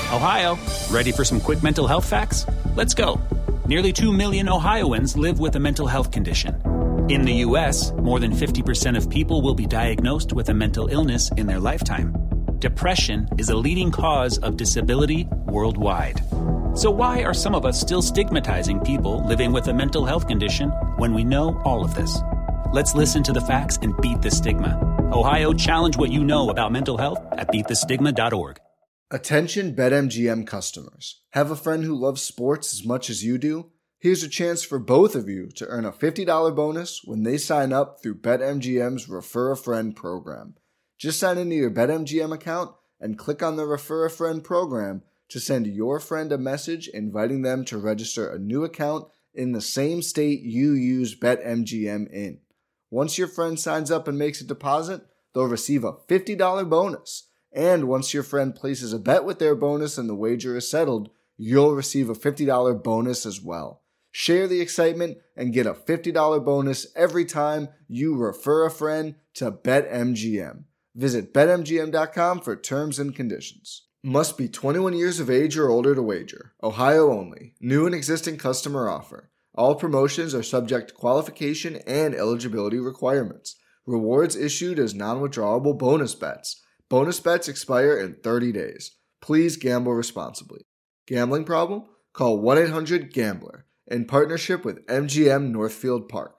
Ohio, ready for some quick mental health facts? Let's go. Nearly 2 million Ohioans live with a mental health condition. In the U.S., more than 50% of people will be diagnosed with a mental illness in their lifetime. Depression is a leading cause of disability worldwide. So why are some of us still stigmatizing people living with a mental health condition when we know all of this? Let's listen to the facts and beat the stigma. Ohio, challenge what you know about mental health at beatthestigma.org. Attention BetMGM customers. Have a friend who loves sports as much as you do? Here's a chance for both of you to earn a $50 bonus when they sign up through BetMGM's Refer a Friend program. Just sign into your BetMGM account and click on the Refer a Friend program to send your friend a message inviting them to register a new account in the same state you use BetMGM in. Once your friend signs up and makes a deposit, they'll receive a $50 bonus. And once your friend places a bet with their bonus and the wager is settled, you'll receive a $50 bonus as well. Share the excitement and get a $50 bonus every time you refer a friend to BetMGM. Visit BetMGM.com for terms and conditions. Must be 21 years of age or older to wager. Ohio only. New and existing customer offer. All promotions are subject to qualification and eligibility requirements. Rewards issued as non-withdrawable bonus bets. Bonus bets expire in 30 days. Please gamble responsibly. Gambling problem? Call 1-800-GAMBLER in partnership with MGM Northfield Park.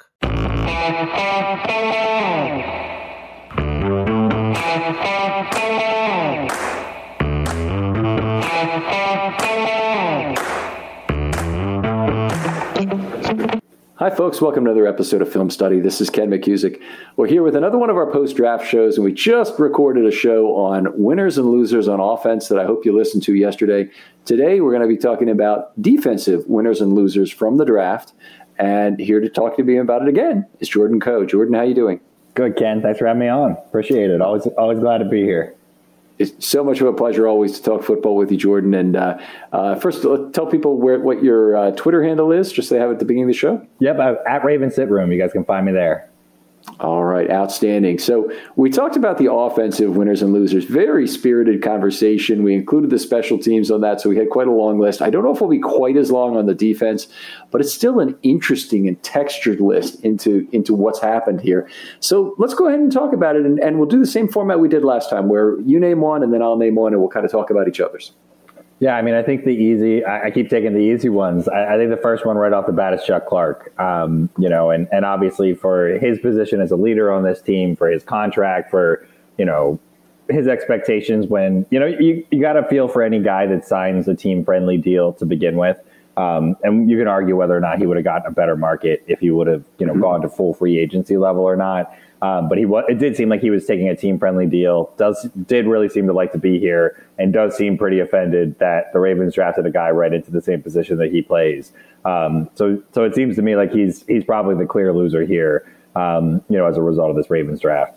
Hi, folks. Welcome to another episode of Film Study. This is Ken McCusick. We're here with another one of our post-draft shows, and we just recorded a show on winners and losers on offense that I hope you listened to yesterday. Today, we're going to be talking about defensive winners and losers from the draft, and here to talk to me about it again is Jordan Coe. Jordan, how you doing? Good, Ken. Thanks for having me on. Appreciate it. Always glad to be here. It's so much of a pleasure always to talk football with you, Jordan. And first, tell people what your Twitter handle is, just so they have it at the beginning of the show. Yep, at Raven Sit Room. You guys can find me there. All right, outstanding. So we talked about the offensive winners and losers. Very spirited conversation. We included the special teams on that, so we had quite a long list. I don't know if we'll be quite as long on the defense, but it's still an interesting and textured list into what's happened here. So let's go ahead and talk about it, and we'll do the same format we did last time, where you name one, and then I'll name one, and we'll kind of talk about each other's. Yeah, I mean, I think I keep taking the easy ones. I think the first one right off the bat is Chuck Clark. And obviously for his position as a leader on this team, for his contract, for, his expectations when, you got to feel for any guy that signs a team-friendly deal to begin with. And you can argue whether or not he would have gotten a better market if he would have, gone to full free agency level or not. But it did seem like he was taking a team-friendly deal. Did really seem to like to be here, and does seem pretty offended that the Ravens drafted a guy right into the same position that he plays. So it seems to me like he's probably the clear loser here. As a result of this Ravens draft.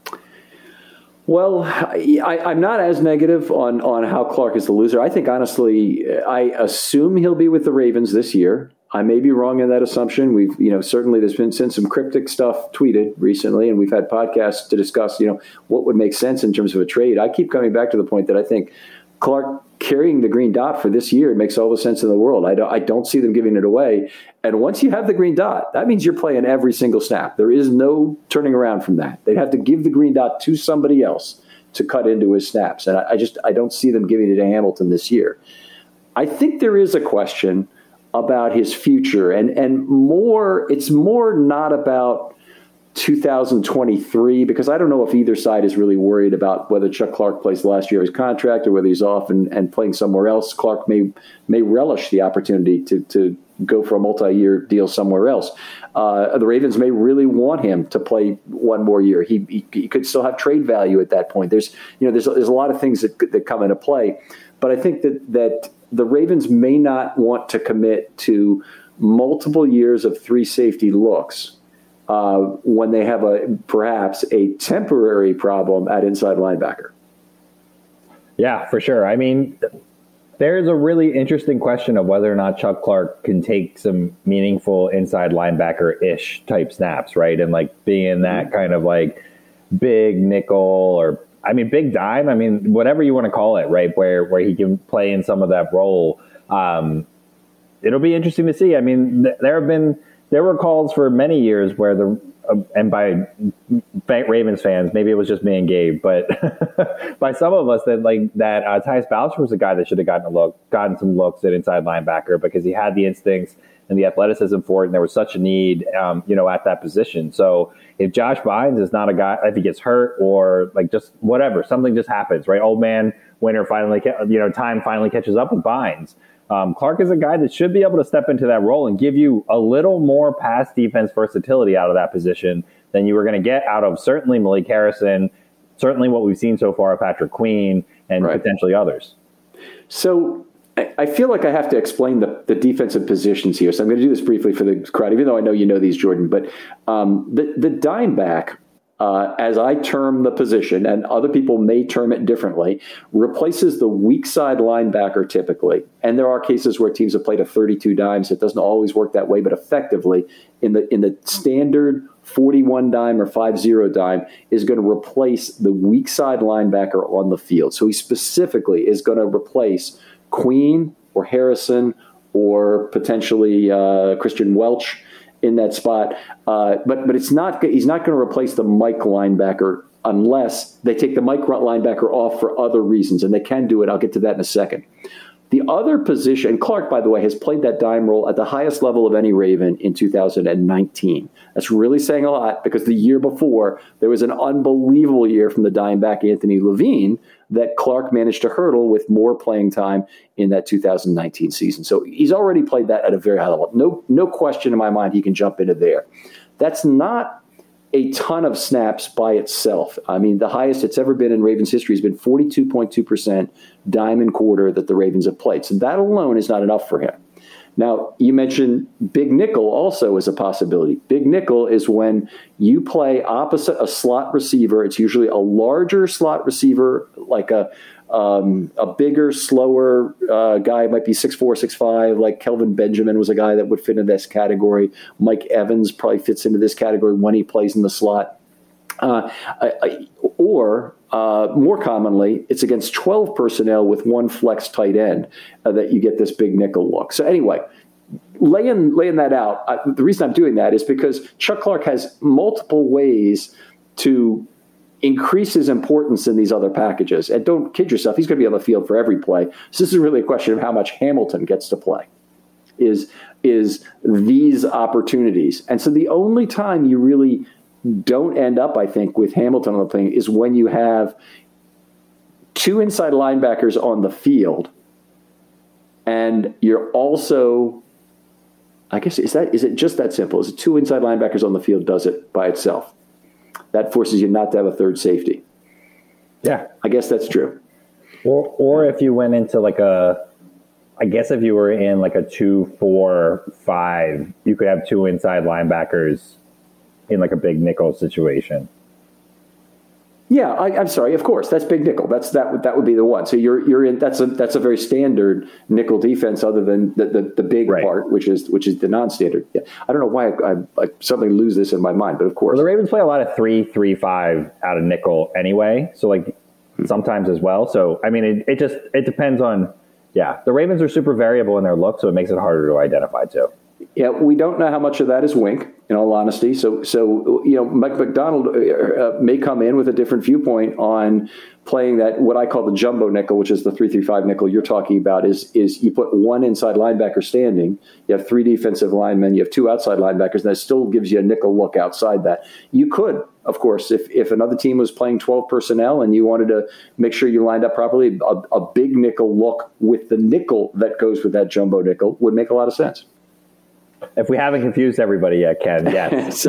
Well, I'm not as negative on how Clark is the loser. I think, honestly, I assume he'll be with the Ravens this year. I may be wrong in that assumption. We've, certainly there's been some cryptic stuff tweeted recently, and we've had podcasts to discuss, what would make sense in terms of a trade. I keep coming back to the point that I think Clark carrying the green dot for this year makes all the sense in the world. I don't see them giving it away. And once you have the green dot, that means you're playing every single snap. There is no turning around from that. They'd have to give the green dot to somebody else to cut into his snaps. And I don't see them giving it to Hamilton this year. I think there is a question about his future, and it's more not about 2023, because I don't know if either side is really worried about whether Chuck Clark plays the last year of his contract or whether he's off and playing somewhere else. Clark may relish the opportunity to go for a multi-year deal somewhere else. The Ravens may really want him to play one more year. He could still have trade value at that point. There's a lot of things that come into play, but I think that the Ravens may not want to commit to multiple years of three safety looks when they have perhaps a temporary problem at inside linebacker. Yeah, for sure. I mean, there's a really interesting question of whether or not Chuck Clark can take some meaningful inside linebacker-ish type snaps, right? And being in that kind of big nickel or I mean, big dime. I mean, whatever you want to call it, right? Where he can play in some of that role. It'll be interesting to see. I mean, there were calls for many years where and by Ravens fans, maybe it was just me and Gabe, but by some of us that Tyus Bowser was a guy that should have gotten some looks at inside linebacker because he had the instincts and the athleticism for it, and there was such a need, at that position. So if Josh Bynes is not a guy, if he gets hurt or like just whatever, something just happens, right? Old man winter finally, time finally catches up with Bynes. Clark is a guy that should be able to step into that role and give you a little more pass defense versatility out of that position than you were going to get out of certainly Malik Harrison, certainly what we've seen so far of Patrick Queen, and potentially others. So I feel like I have to explain the defensive positions here. So I'm going to do this briefly for the crowd, even though I know you know these, Jordan. But the dime back, as I term the position, and other people may term it differently, replaces the weak side linebacker typically. And there are cases where teams have played a 32 dimes. It doesn't always work that way, but effectively in the standard 41 dime or 50 dime is going to replace the weak side linebacker on the field. So he specifically is going to replace Queen or Harrison or potentially Christian Welch in that spot, but it's not. He's not going to replace the Mike linebacker unless they take the Mike linebacker off for other reasons, and they can do it. I'll get to that in a second. The other position, Clark, by the way, has played that dime role at the highest level of any Raven in 2019. That's really saying a lot because the year before, there was an unbelievable year from the dime back Anthony Levine that Clark managed to hurdle with more playing time in that 2019 season. So he's already played that at a very high level. No question in my mind he can jump into there. That's not a ton of snaps by itself. I mean, the highest it's ever been in Ravens history has been 42.2% dime and quarter that the Ravens have played. So that alone is not enough for him. Now, you mentioned big nickel also is a possibility. Big nickel is when you play opposite a slot receiver. It's usually a larger slot receiver, like a bigger, slower guy, might be 6'4", 6'5", like Kelvin Benjamin was a guy that would fit into this category. Mike Evans probably fits into this category when he plays in the slot. Or more commonly, it's against 12 personnel with one flex tight end that you get this big nickel look. So anyway, laying that out, the reason I'm doing that is because Chuck Clark has multiple ways to increase his importance in these other packages. And don't kid yourself, he's going to be on the field for every play. So this is really a question of how much Hamilton gets to play, is these opportunities. And so the only time you really don't end up, I think, with Hamilton on the plane is when you have two inside linebackers on the field, and you're also, I guess, is it just that simple? Is it two inside linebackers on the field does it by itself? That forces you not to have a third safety. Yeah, I guess that's true. Or if you went into if you were in like a 2-4-5, you could have two inside linebackers in like a big nickel situation. Yeah, I'm sorry. Of course, that's big nickel. That would be the one. So you're in. That's a very standard nickel defense, other than the big part, which is the non-standard. Yeah. I don't know why I suddenly lose this in my mind, but of course, well, the Ravens play a lot of 3-3-5 out of nickel anyway. So like sometimes as well. So I mean, it depends on. Yeah, the Ravens are super variable in their look, so it makes it harder to identify too. Yeah, we don't know how much of that is wink, in all honesty. So Mike Macdonald may come in with a different viewpoint on playing that, what I call the jumbo nickel, which is the 3-3-5 nickel you're talking about, is you put one inside linebacker standing, you have three defensive linemen, you have two outside linebackers, and that still gives you a nickel look outside that. You could, of course, if another team was playing 12 personnel and you wanted to make sure you lined up properly, a big nickel look with the nickel that goes with that jumbo nickel would make a lot of sense. If we haven't confused everybody yet, Ken, yes.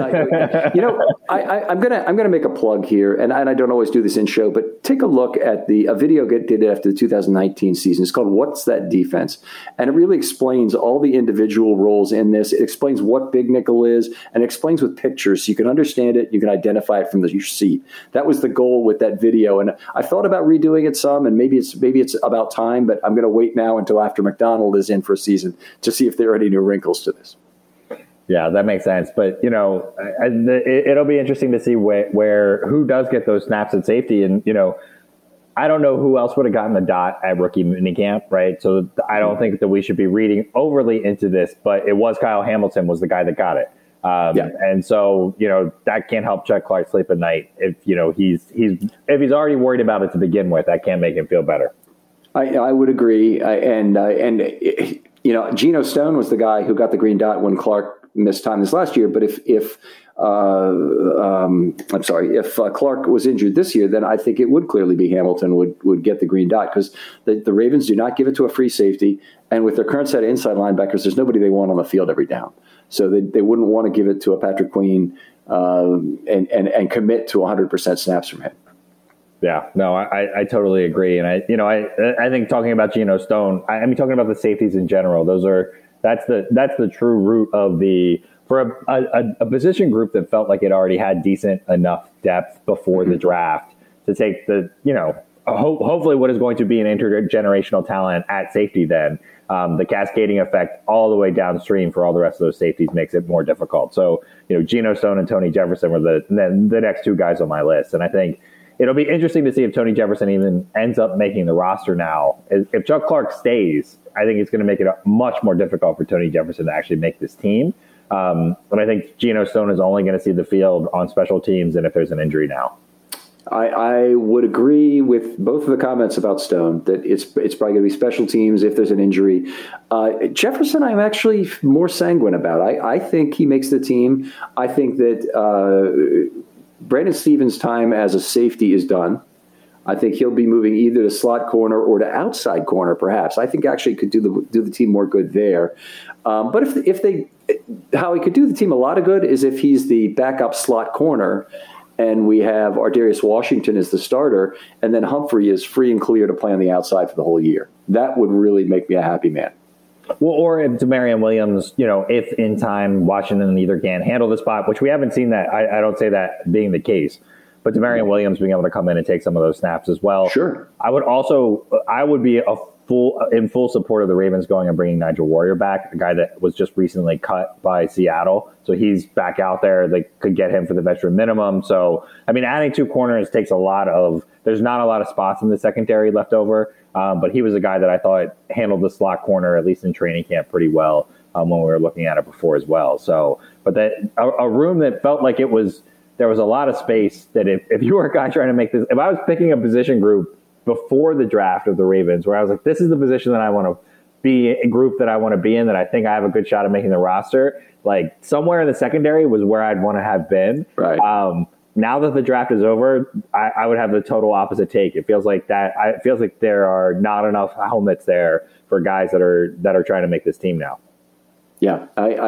I'm gonna make a plug here, and I don't always do this in show, but take a look at a video did after the 2019 season. It's called "What's That Defense?" and it really explains all the individual roles in this. It explains what big nickel is, and it explains with pictures so you can understand it. You can identify it from your seat. That was the goal with that video, and I thought about redoing it some, and maybe it's about time, but I'm going to wait now until after McDonald is in for a season to see if there are any new wrinkles to this. Yeah, that makes sense. But, it'll be interesting to see who does get those snaps at safety. And, I don't know who else would have gotten the dot at rookie minicamp, right? So I don't think that we should be reading overly into this, but it was Kyle Hamilton was the guy that got it. And so, that can't help Chuck Clark sleep at night. If, if he's already worried about it to begin with, that can't make him feel better. I would agree. Geno Stone was the guy who got the green dot when Clark missed time this last year. But if Clark was injured this year, then I think it would clearly be Hamilton would get the green dot, because the Ravens do not give it to a free safety. And with their current set of inside linebackers, there's nobody they want on the field every down. So they wouldn't want to give it to a Patrick Queen and commit to 100% snaps from him. Yeah, no, I totally agree. And I think talking about Geno Stone, talking about the safeties in general, that's the true root of for a position group that felt like it already had decent enough depth before the draft to take hopefully what is going to be an intergenerational talent at safety. Then the cascading effect all the way downstream for all the rest of those safeties makes it more difficult. So Geno Stone and Tony Jefferson were the next two guys on my list, and I think it'll be interesting to see if Tony Jefferson even ends up making the roster now. If Chuck Clark stays, I think it's going to make it much more difficult for Tony Jefferson to actually make this team. But I think Geno Stone is only going to see the field on special teams and if there's an injury now. I would agree with both of the comments about Stone, that it's probably going to be special teams if there's an injury. Jefferson, I'm actually more sanguine about. I think he makes the team. I think that Brandon Stevens' time as a safety is done. I think he'll be moving either to slot corner or to outside corner, perhaps. I think actually could do the team more good there. But how he could do the team a lot of good is if he's the backup slot corner and we have Ardarius Washington as the starter, and then Humphrey is free and clear to play on the outside for the whole year. That would really make me a happy man. Well, or if Demarion Williams, if in time Washington either can't handle the spot, which we haven't seen that. I don't say that being the case, but Demarion Williams being able to come in and take some of those snaps as well. Sure. I would be in full support of the Ravens going and bringing Nigel Warrior back, a guy that was just recently cut by Seattle. So he's back out there. They could get him for the veteran minimum. So, adding two corners takes there's not a lot of spots in the secondary left over. But he was a guy that I thought handled the slot corner, at least in training camp, pretty well when we were looking at it before as well. So, but a room that felt like there was a lot of space, that if you were a guy trying to make this, if I was picking a position group before the draft of the Ravens, where I was like, this is the position that I want to be, a group that I want to be in, that I think I have a good shot of making the roster, like somewhere in the secondary was where I'd want to have been. Right. Now that the draft is over, I would have the total opposite take. It feels like there are not enough helmets there for guys that are trying to make this team now. Yeah,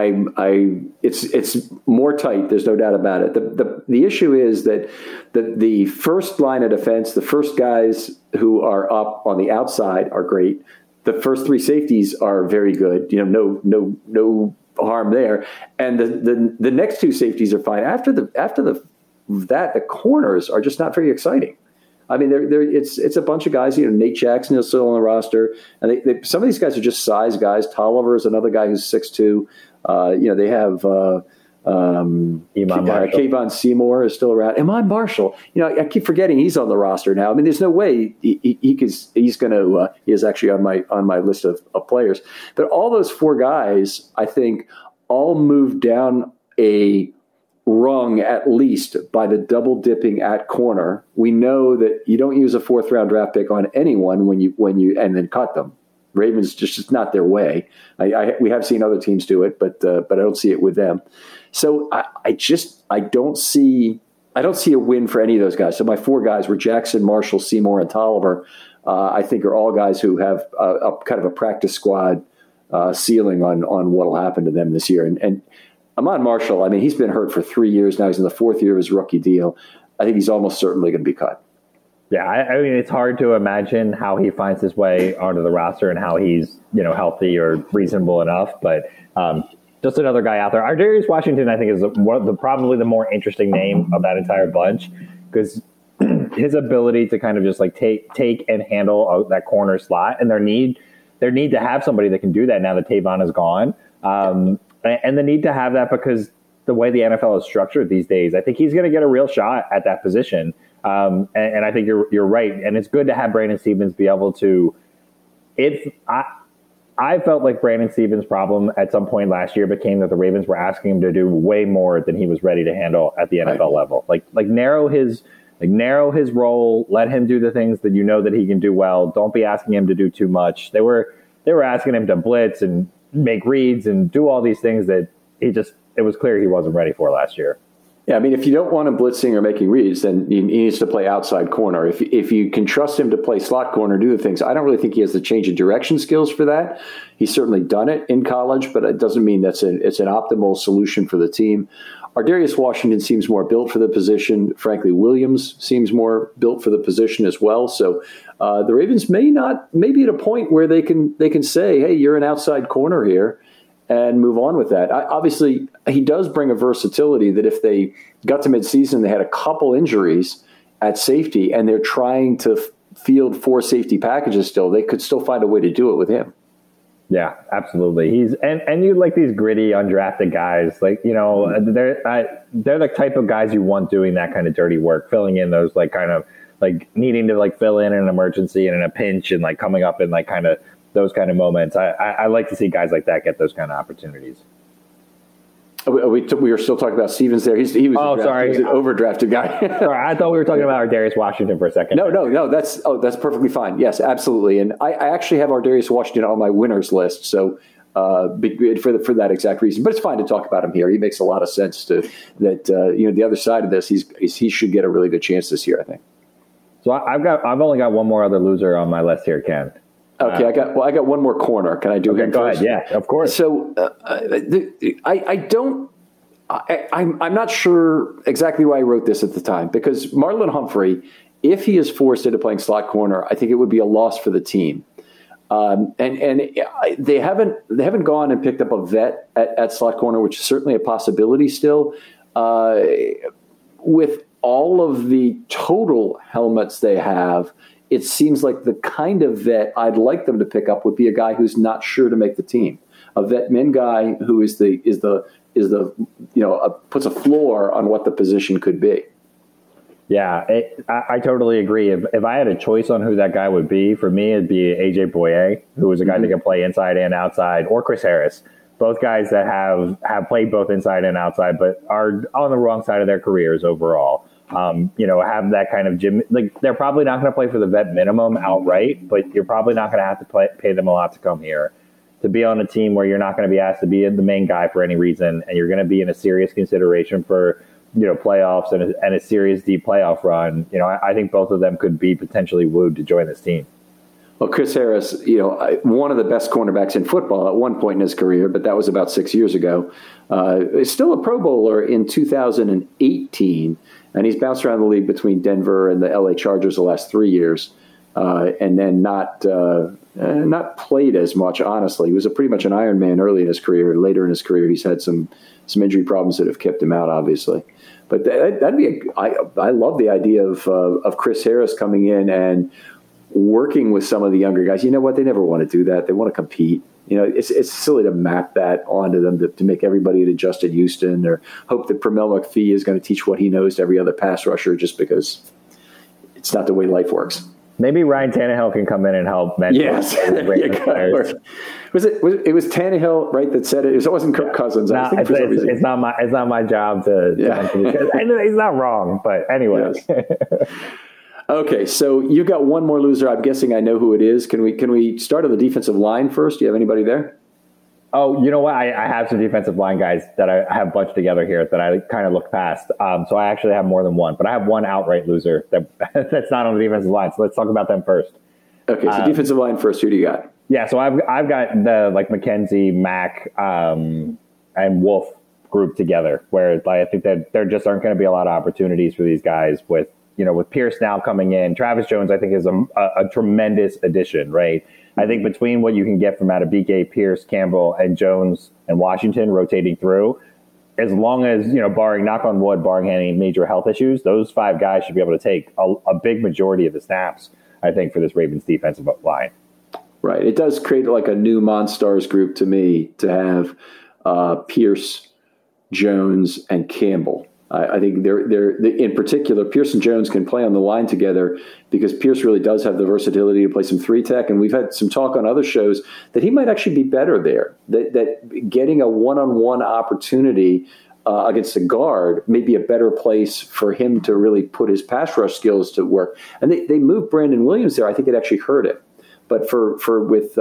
it's more tight. There's no doubt about it. The issue is that the first line of defense, the first guys who are up on the outside are great. The first three safeties are very good. No harm there. And the next two safeties are fine. After the corners are just not very exciting. It's a bunch of guys. Nate Jackson is still on the roster, and some of these guys are just size guys. Tolliver is another guy who's 6'2". They have Kayvon Seymour is still around. Iman Marshall, I keep forgetting he's on the roster now. There's no way he's going to. He is actually on my list of players. But all those four guys, I think, all moved down a rung at least by the double dipping at corner. We know that you don't use a fourth round draft pick on anyone when you and then cut them. Ravens just not their way. We have seen other teams do it, but I don't see it with them. So I don't see a win for any of those guys. So my four guys were Jackson, Marshall, Seymour, and Tolliver. I think are all guys who have a kind of a practice squad ceiling on what will happen to them this year. And Iman Marshall, he's been hurt for 3 years now. He's in the fourth year of his rookie deal. I think he's almost certainly going to be cut. Yeah, it's hard to imagine how he finds his way onto the roster and how he's, healthy or reasonable enough. But just another guy out there. Ardarius Washington, I think, is probably the more interesting name of that entire bunch, because his ability to kind of just like take and handle that corner slot, and their need to have somebody that can do that now that Tavon is gone. and the need to have that because the way the NFL is structured these days, I think he's going to get a real shot at that position. And I think you're right. And it's good to have Brandon Stephens be able to. I felt like Brandon Stephens' problem at some point last year became that the Ravens were asking him to do way more than he was ready to handle at the NFL level. Like narrow his role, let him do the things that you know that he can do well. Don't be asking him to do too much. They were asking him to blitz and make reads and do all these things that it was clear he wasn't ready for last year. Yeah, I mean, if you don't want him blitzing or making reads, then he needs to play outside corner. If you can trust him to play slot corner, do the things. I don't really think he has the change of direction skills for that. He's certainly done it in college, but it doesn't mean it's an optimal solution for the team. Ardarius Washington seems more built for the position. Frankly, Williams seems more built for the position as well. So the Ravens may be at a point where they can say, hey, you're an outside corner here, and move on with that. Obviously, he does bring a versatility that if they got to midseason, they had a couple injuries at safety, and they're trying to field 4 safety packages still, they could still find a way to do it with him. Yeah, absolutely. He's and you like these gritty, undrafted guys. Like, you know, they're the type of guys you want doing that kind of dirty work, filling in those like kind of like needing to like fill in an emergency and in a pinch and like coming up in like kind of those kind of moments. I like to see guys like that get those kind of opportunities. We were still talking about Stephens there. He was sorry. He was an overdrafted guy. Sorry, I thought we were talking about Ardarius Washington for a second. No. That's perfectly fine. Yes, absolutely. And I actually have Ardarius Washington on my winners list. So for that exact reason. But it's fine to talk about him here. He makes a lot of sense to that. The other side of this, he should get a really good chance this year, I think. So I've only got one more other loser on my list here, Ken. Okay, I got one more corner. Can I do him go first? Ahead. Yeah, of course. So I'm not sure exactly why I wrote this at the time, because Marlon Humphrey, if he is forced into playing slot corner, I think it would be a loss for the team. And they haven't gone and picked up a vet at slot corner, which is certainly a possibility still. With all of the total helmets they have, it seems like the kind of vet I'd like them to pick up would be a guy who's not sure to make the team, a vet min guy who puts a floor on what the position could be. Yeah, I totally agree. If I had a choice on who that guy would be, for me, it'd be AJ Bouye, who is a guy that can play inside and outside, or Chris Harris. Both guys that have played both inside and outside, but are on the wrong side of their careers overall. Have that kind of gym. Like, they're probably not going to play for the vet minimum outright, but you're probably not going to have to pay them a lot to come here. To be on a team where you're not going to be asked to be the main guy for any reason, and you're going to be in a serious consideration for playoffs and a serious deep playoff run. I think both of them could be potentially wooed to join this team. Well, Chris Harris, one of the best cornerbacks in football at one point in his career, but that was about 6 years ago. Is still a Pro Bowler in 2018, and he's bounced around the league between Denver and the LA Chargers the last 3 years, and then not played as much. Honestly, he was pretty much an Iron Man early in his career. Later in his career, he's had some injury problems that have kept him out, obviously. But that'd be I love the idea of Chris Harris coming in and working with some of the younger guys. You know what? They never want to do that. They want to compete. It's silly to map that onto them to make everybody adjust at Houston, or hope that Pramel McPhee is going to teach what he knows to every other pass rusher, just because it's not the way life works. Maybe Ryan Tannehill can come in and help mentor. Yes, it was Tannehill, right, that said it. It wasn't Kirk Cousins. It's not my job to and he's not wrong, but anyway. Yes. Okay, so you got one more loser. I'm guessing I know who it is. Can we start on the defensive line first? Do you have anybody there? Oh, you know what? I have some defensive line guys that I have bunched together here that I kind of looked past. So I actually have more than one, but I have one outright loser that's not on the defensive line. So let's talk about them first. Okay, so defensive line first. Who do you got? Yeah, so I've got the McKenzie, Mack, and Wolf group together, where I think that there just aren't going to be a lot of opportunities for these guys with Pierce now coming in. Travis Jones, I think, is a tremendous addition, right? I think between what you can get from Adebike, Pierce, Campbell, and Jones and Washington rotating through, as long as, barring, knock on wood, barring any major health issues, those 5 guys should be able to take a big majority of the snaps, I think, for this Ravens defensive line. Right. It does create like a new Monstars group to me to have Pierce, Jones, and Campbell. I think they're in particular, Pierce and Jones can play on the line together because Pierce really does have the versatility to play some 3-tech. And we've had some talk on other shows that he might actually be better there, that getting a one-on-one opportunity against a guard may be a better place for him to really put his pass rush skills to work. And they moved Brandon Williams there. I think it actually hurt him. But with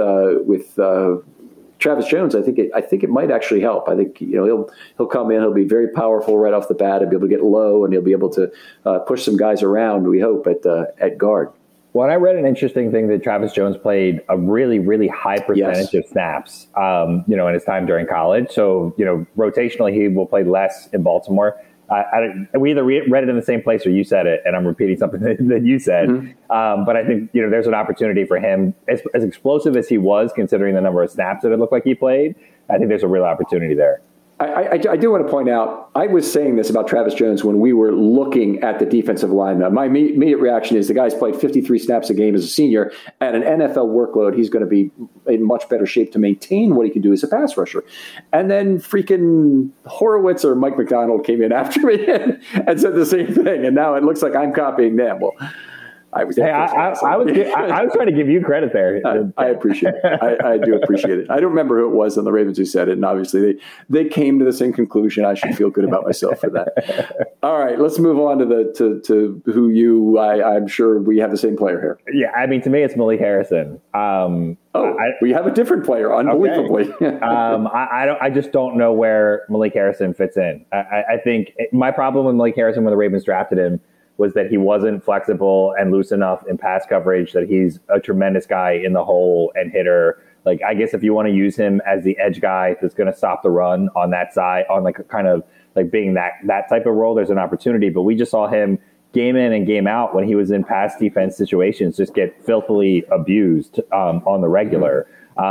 Travis Jones, I think it might actually help. I think he'll come in, he'll be very powerful right off the bat, and be able to get low, and he'll be able to push some guys around. We hope at guard. Well, I read an interesting thing that Travis Jones played a really, really high percentage of snaps, in his time during college. So rotationally, he will play less in Baltimore. We either read it in the same place or you said it, and I'm repeating something that you said. Mm-hmm. But I think there's an opportunity for him, as explosive as he was, considering the number of snaps that it looked like he played. I think there's a real opportunity there. I do want to point out, I was saying this about Travis Jones when we were looking at the defensive line. My immediate reaction is the guy's played 53 snaps a game as a senior. At an NFL workload, he's going to be in much better shape to maintain what he can do as a pass rusher. And then freaking Horowitz or Mike McDonald came in after me and said the same thing. And now it looks like I'm copying them. Well, I was trying to give you credit there. I appreciate it. I do appreciate it. I don't remember who it was on the Ravens who said it, and obviously they came to the same conclusion. I should feel good about myself for that. All right, let's move on to who I'm sure we have the same player here. Yeah, I mean, to me, it's Malik Harrison. We have a different player, unbelievably. Okay. I just don't know where Malik Harrison fits in. I think my problem with Malik Harrison when the Ravens drafted him was that he wasn't flexible and loose enough in pass coverage, that he's a tremendous guy in the hole and hitter. Like, I guess if you want to use him as the edge guy that's going to stop the run on that side, on like kind of like being that type of role, there's an opportunity. But we just saw him game in and game out when he was in pass defense situations just get filthily abused on the regular.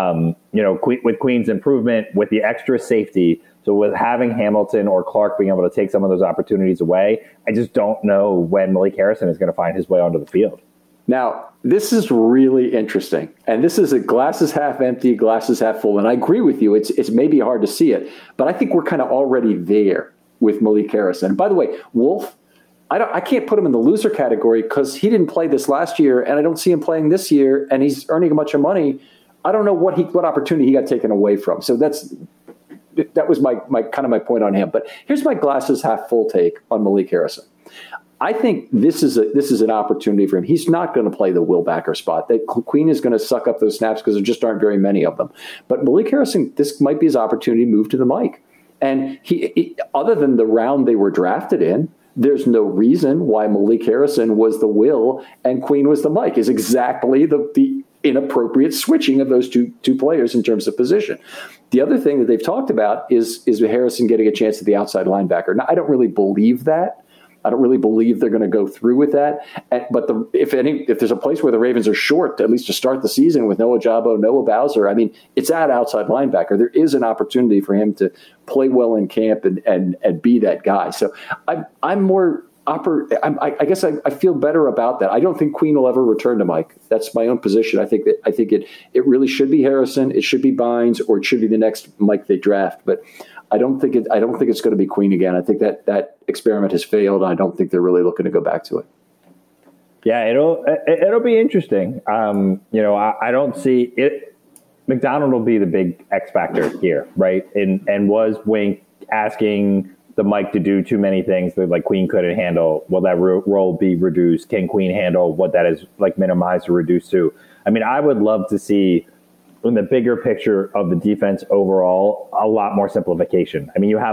With Queen's improvement, with the extra safety, so with having Hamilton or Clark being able to take some of those opportunities away, I just don't know when Malik Harrison is going to find his way onto the field. Now, this is really interesting. And this is a glasses half empty, glasses half full. And I agree with you. It's maybe hard to see it. But I think we're kind of already there with Malik Harrison. And by the way, Wolf, I can't put him in the loser category because he didn't play this last year, and I don't see him playing this year, and he's earning a bunch of money. I don't know what opportunity he got taken away from. So that was my kind of my point on him. But here's my glasses half full take on Malik Harrison. I think this is an opportunity for him. He's not going to play the Will Backer spot. Queen is going to suck up those snaps because there just aren't very many of them. But Malik Harrison, this might be his opportunity to move to the mic. And he other than the round they were drafted in, there's no reason why Malik Harrison was the Will and Queen was the Mike. Is exactly the inappropriate switching of those two players in terms of position. The other thing that they've talked about is Harrison getting a chance at the outside linebacker. Now, I don't really believe that. I don't really believe they're going to go through with that. But if there's a place where the Ravens are short, at least to start the season with Noah Jabo, Noah Bowser, I mean, it's at outside linebacker. There is an opportunity for him to play well in camp and be that guy. So I'm more I guess I feel better about that. I don't think Queen will ever return to Mike. That's my own position. I think it really should be Harrison. It should be Bynes, or it should be the next Mike they draft. But I don't think it's going to be Queen again. I think that experiment has failed. I don't think they're really looking to go back to it. Yeah, it'll be interesting. I don't see it. McDonald will be the big X factor here, right? And was Wink asking the Mike to do too many things that like Queen couldn't handle? Will that role be reduced? Can Queen handle what that is like minimized or reduced to? I mean, I would love to see in the bigger picture of the defense overall, a lot more simplification. I mean, you have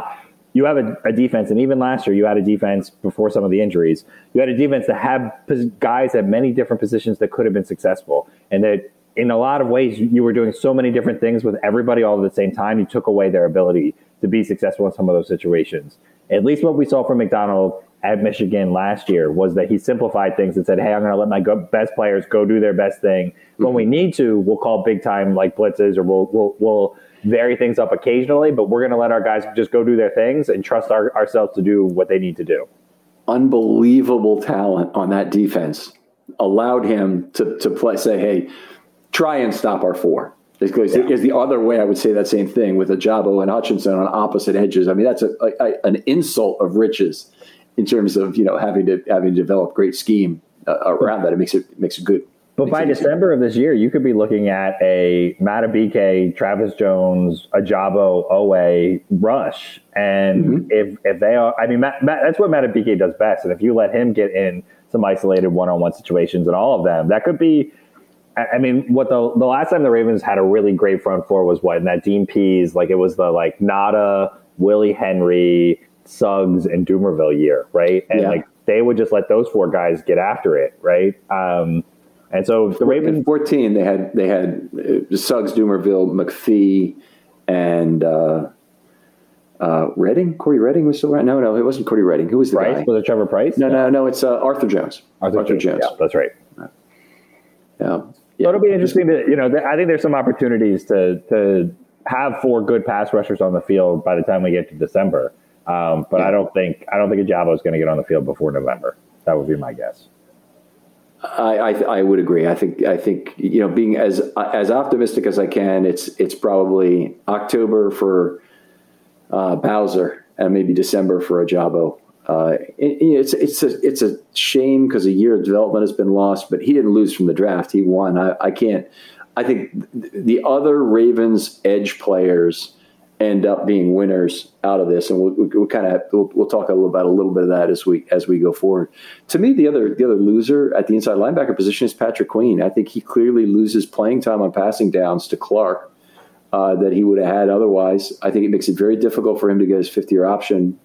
a defense, and even last year you had a defense before some of the injuries. You had a defense that had guys at many different positions that could have been successful. And that in a lot of ways, you were doing so many different things with everybody all at the same time. You took away their ability to be successful in some of those situations. At least what we saw from McDonald at Michigan last year was that he simplified things and said, hey, I'm going to let my best players go do their best thing. Mm-hmm. When we need to, we'll call big time like blitzes, or we'll vary things up occasionally, but we're going to let our guys just go do their things and trust ourselves to do what they need to do. Unbelievable talent on that defense allowed him to play, say, hey, try and stop our four. Because the other way I would say that same thing with Ajabo and Hutchinson on opposite edges. I mean, that's an insult of riches in terms of having to develop great scheme around that. It makes it good. But by December of this year, you could be looking at a Madubuike, Travis Jones, Ajabo, Owe rush. And if they are, I mean, that's what Madubuike does best. And if you let him get in some isolated one-on-one situations and all of them, that could be, I mean, what the last time the Ravens had a really great front four was what, in that Dean Pease, it was the Nada, Willie Henry, Suggs, and Dumervil year, right? And they would just let those four guys get after it, right? And so the Ravens, in 14, they had Suggs, Dumervil, McPhee, and Redding. Corey Redding was still around. No, it wasn't Corey Redding. Who was the Price? guy? Was it Trevor Price? No. It's Arthur Jones. Arthur Jones. Yeah, that's right. Yeah. So it'll be interesting to I think there's some opportunities to have four good pass rushers on the field by the time we get to December. But I don't think Ajabo is going to get on the field before November. That would be my guess. I would agree. I think being as optimistic as I can, it's probably October for Bowser and maybe December for Ajabo. It's a shame because a year of development has been lost, but he didn't lose from the draft. He won. I think the other Ravens edge players end up being winners out of this, and we'll talk a little bit of that as we go forward. To me, the other loser at the inside linebacker position is Patrick Queen. I think he clearly loses playing time on passing downs to Clark that he would have had otherwise. I think it makes it very difficult for him to get his fifth-year option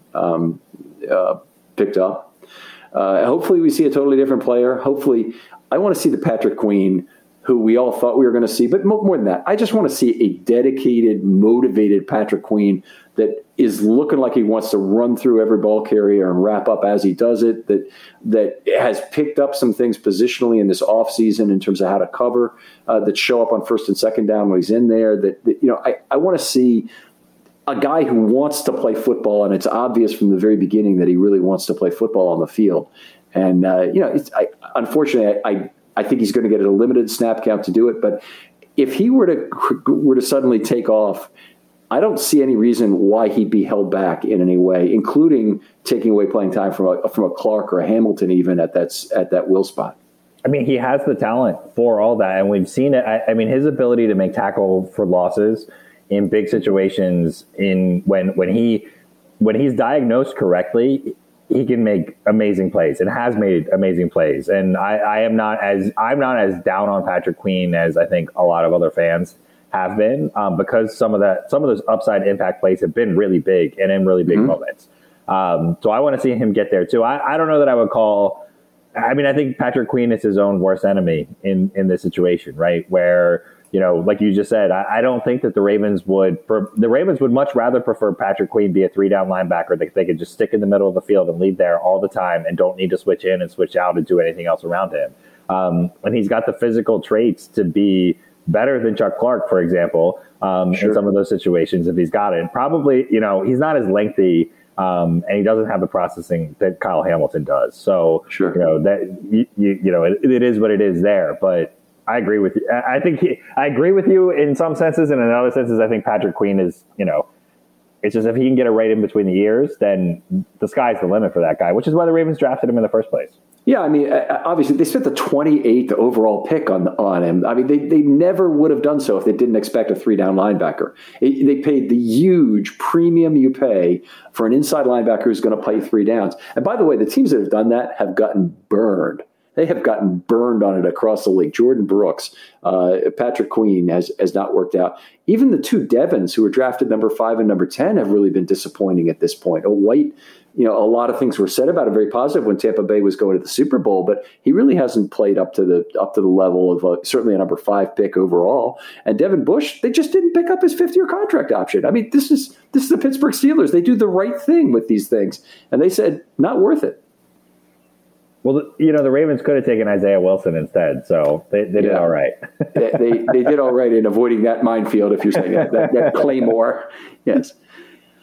picked up. Hopefully, we see a totally different player. Hopefully, I want to see the Patrick Queen who we all thought we were going to see. But more than that, I just want to see a dedicated, motivated Patrick Queen that is looking like he wants to run through every ball carrier and wrap up as he does it, that has picked up some things positionally in this offseason in terms of how to cover, that show up on first and second down when he's in there. I want to see a guy who wants to play football, and it's obvious from the very beginning that he really wants to play football on the field. And, unfortunately, I think he's going to get a limited snap count to do it. But if he were to suddenly take off, I don't see any reason why he'd be held back in any way, including taking away playing time from a Clark or a Hamilton even at that will spot. I mean, he has the talent for all that, and we've seen it. I mean, his ability to make tackle for losses in big situations, when he's diagnosed correctly, he can make amazing plays and has made amazing plays. And I'm not as down on Patrick Queen as I think a lot of other fans have been, because some of those upside impact plays have been really big and in really big moments. So I want to see him get there too. I don't know that I would call. I mean, I think Patrick Queen is his own worst enemy in this situation, right? Where, like you just said, I don't think that the Ravens would much rather prefer Patrick Queen be a 3-down linebacker that they could just stick in the middle of the field and leave there all the time and don't need to switch in and switch out and do anything else around him. And he's got the physical traits to be better than Chuck Clark, for example, in some of those situations if he's got it. Probably, he's not as lengthy, and he doesn't have the processing that Kyle Hamilton does. So, it is what it is there. But I agree with you. I agree with you in some senses, and in other senses, I think Patrick Queen is, it's just if he can get it right in between the ears, then the sky's the limit for that guy, which is why the Ravens drafted him in the first place. Yeah, I mean, obviously, they spent the 28th overall pick on him. I mean, they never would have done so if they didn't expect a 3-down linebacker. They paid the huge premium you pay for an inside linebacker who's going to play 3 downs. And by the way, the teams that have done that have gotten burned. They have gotten burned on it across the league. Jordan Brooks, Patrick Queen has not worked out. Even the 2 Devons who were drafted number 5 and number 10 have really been disappointing at this point. White, a lot of things were said about him very positive when Tampa Bay was going to the Super Bowl, but he really hasn't played up to the level of certainly a number 5 pick overall. And Devin Bush, they just didn't pick up his 5th-year contract option. I mean, this is the Pittsburgh Steelers. They do the right thing with these things, and they said not worth it. Well, the Ravens could have taken Isaiah Wilson instead, so they did all right. they did all right in avoiding that minefield, if you're saying that Claymore. Yes.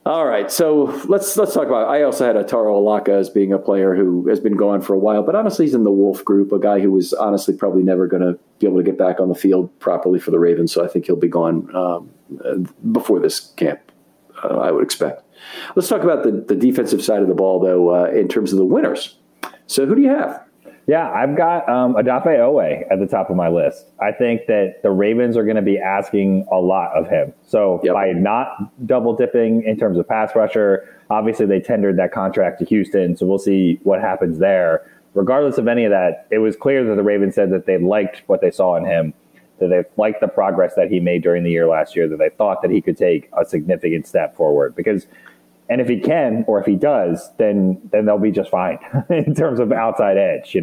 All right, so let's talk about. I also had Taro Alaka as being a player who has been gone for a while, but honestly, he's in the Wolf group. A guy who was honestly probably never going to be able to get back on the field properly for the Ravens. So I think he'll be gone before this camp. I would expect. Let's talk about the defensive side of the ball, though, in terms of the winners. So who do you have? Yeah, I've got Odafe Oweh at the top of my list. I think that the Ravens are going to be asking a lot of him. So by not double dipping in terms of pass rusher, obviously they tendered that contract to Houston, so we'll see what happens there. Regardless of any of that, it was clear that the Ravens said that they liked what they saw in him, that they liked the progress that he made during the year last year, that they thought that he could take a significant step forward. And if he can, or if he does, then they'll be just fine in terms of outside edge,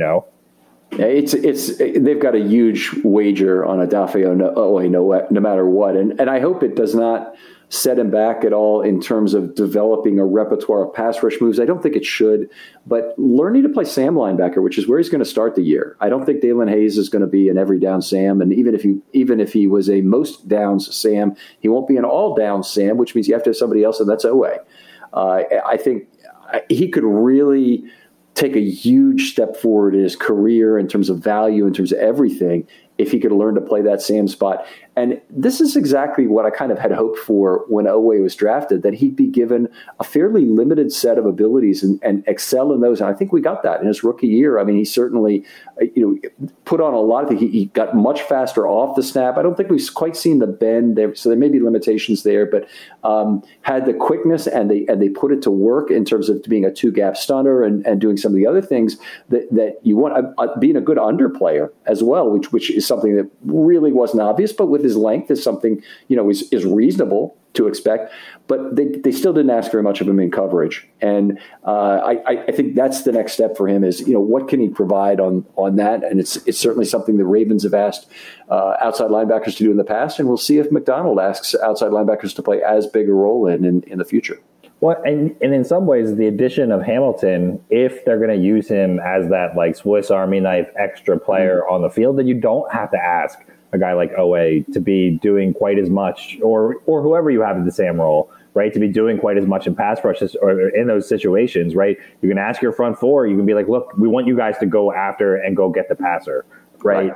They've got a huge wager on Odafe Oweh no matter what. And I hope it does not set him back at all in terms of developing a repertoire of pass rush moves. I don't think it should, but learning to play Sam linebacker, which is where he's going to start the year. I don't think Dalen Hayes is going to be an every down Sam. And even if he was a most downs Sam, he won't be an all downs Sam, which means you have to have somebody else, and that's Oweh. I think he could really take a huge step forward in his career in terms of value, in terms of everything, if he could learn to play that Sam spot. And this is exactly what I kind of had hoped for when Oweh was drafted, that he'd be given a fairly limited set of abilities and excel in those. And I think we got that in his rookie year. I mean, he certainly put on a lot of things. He got much faster off the snap. I don't think we've quite seen the bend there, so there may be limitations there, but had the quickness, and they put it to work in terms of being a two-gap stunner and doing some of the other things that you want, being a good underplayer as well, which is something that really wasn't obvious, but with his length is something, is reasonable to expect, but they still didn't ask very much of him in coverage. And I think that's the next step for him is, what can he provide on that? And it's certainly something the Ravens have asked outside linebackers to do in the past. And we'll see if McDonald asks outside linebackers to play as big a role in the future. Well, and in some ways, the addition of Hamilton, if they're going to use him as that like Swiss Army knife extra player on the field, then you don't have to ask a guy like Oweh to be doing quite as much, or whoever you have in the Sam role, right, to be doing quite as much in pass rushes or in those situations, right? You can ask your front four, you can be like, look, we want you guys to go after and go get the passer, right?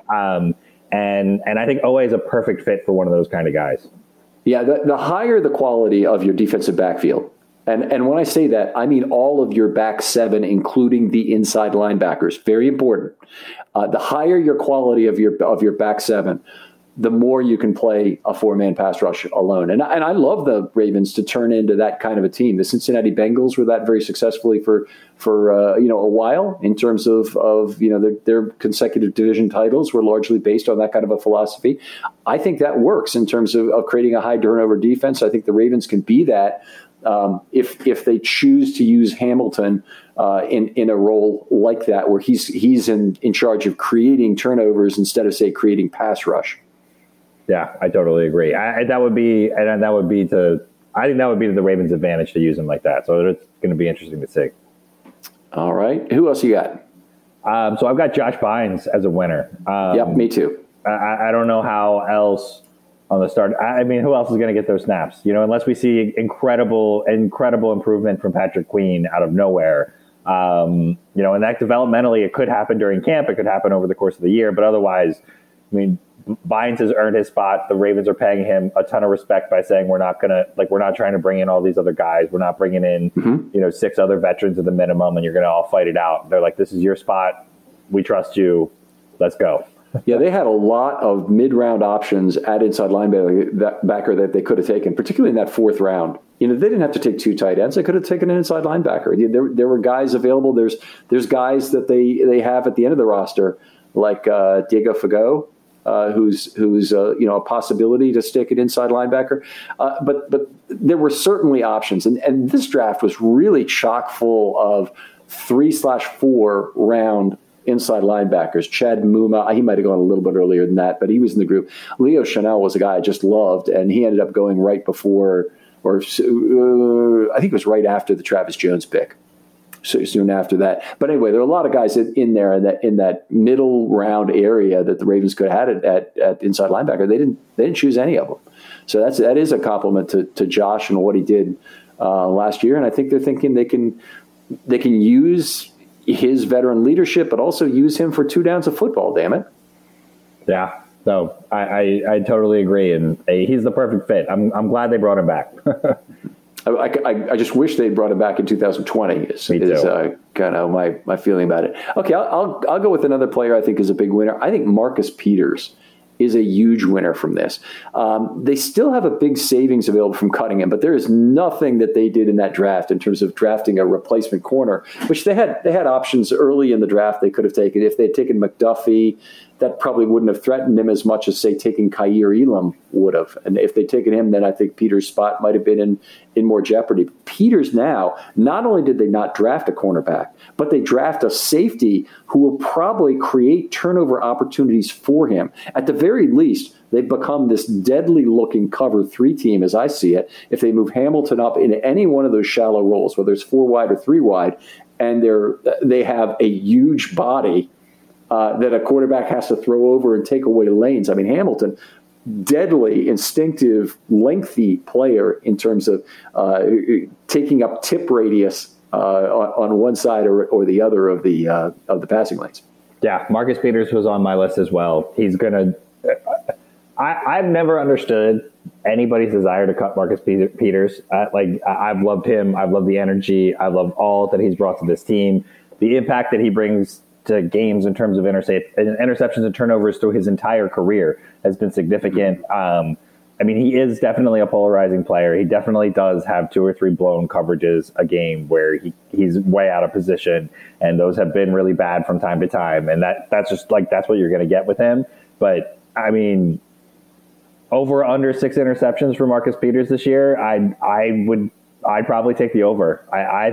And I think Oweh is a perfect fit for one of those kind of guys. Yeah, the higher the quality of your defensive backfield, and when I say that, I mean all of your back seven, including the inside linebackers. Very important. The higher your quality of your back seven, the more you can play a four-man pass rush alone. And I love the Ravens to turn into that kind of a team. The Cincinnati Bengals were that very successfully for a while in terms of their consecutive division titles were largely based on that kind of a philosophy. I think that works in terms of creating a high turnover defense. I think the Ravens can be that. If they choose to use Hamilton in a role like that, where he's in charge of creating turnovers instead of, say, creating pass rush. Yeah, I totally agree. I think that would be to the Ravens' advantage to use him like that. So it's going to be interesting to see. All right, who else you got? So I've got Josh Bynes as a winner. Yep, me too. I don't know how else. On the start, I mean, who else is going to get those snaps? Unless we see incredible improvement from Patrick Queen out of nowhere. And that developmentally, it could happen during camp. It could happen over the course of the year. But otherwise, I mean, Bynes has earned his spot. The Ravens are paying him a ton of respect by saying we're not trying to bring in all these other guys. We're not bringing in, 6 other veterans at the minimum, and you're going to all fight it out. They're like, this is your spot. We trust you. Let's go. Yeah, they had a lot of mid-round options at inside linebacker that they could have taken, particularly in that 4th round. They didn't have to take 2 tight ends. They could have taken an inside linebacker. There were guys available. There's guys that they have at the end of the roster, like Diego Fagot, who's a possibility to stick an inside linebacker. But there were certainly options, and this draft was really chock full of 3/4 round inside linebackers. Chad Muma, he might have gone a little bit earlier than that, but he was in the group. Leo Chanel was a guy I just loved, and he ended up going right before, or I think it was right after the Travis Jones pick. So soon after that. But anyway, there are a lot of guys in there in that middle round area that the Ravens could have had at inside linebacker. They didn't choose any of them. So that is a compliment to Josh and what he did last year, and I think they're thinking they can use his veteran leadership, but also use him for 2 downs of football. Damn it! Yeah, no, I totally agree, and he's the perfect fit. I'm glad they brought him back. I just wish they brought him back in 2020. Is kind of my feeling about it. Okay, I'll go with another player I think is a big winner. I think Marcus Peters is a huge winner from this. They still have a big savings available from cutting him, but there is nothing that they did in that draft in terms of drafting a replacement corner, which they had options early in the draft they could have taken. If they had taken McDuffie, that probably wouldn't have threatened him as much as, say, taking Kaiir Elam would have. And if they'd taken him, then I think Peters' spot might have been in more jeopardy. Peters now, not only did they not draft a cornerback, but they draft a safety who will probably create turnover opportunities for him. At the very least, they've become this deadly-looking cover 3 team, as I see it, if they move Hamilton up in any one of those shallow roles, whether it's 4 wide or 3 wide, and they have a huge body that a quarterback has to throw over and take away lanes. I mean, Hamilton, deadly, instinctive, lengthy player in terms of taking up tip radius on one side or the other of the passing lanes. Yeah, Marcus Peters was on my list as well. He's going to I've never understood anybody's desire to cut Marcus Peters. I've loved him. I've loved the energy. I love all that he's brought to this team. The impact that he brings to games in terms of interceptions and turnovers through his entire career has been significant. I mean, he is definitely a polarizing player. He definitely does have 2 or 3 blown coverages a game where he's way out of position, and those have been really bad from time to time. And that's just that's what you're going to get with him. But I mean, over under 6 interceptions for Marcus Peters this year, I'd probably take the over.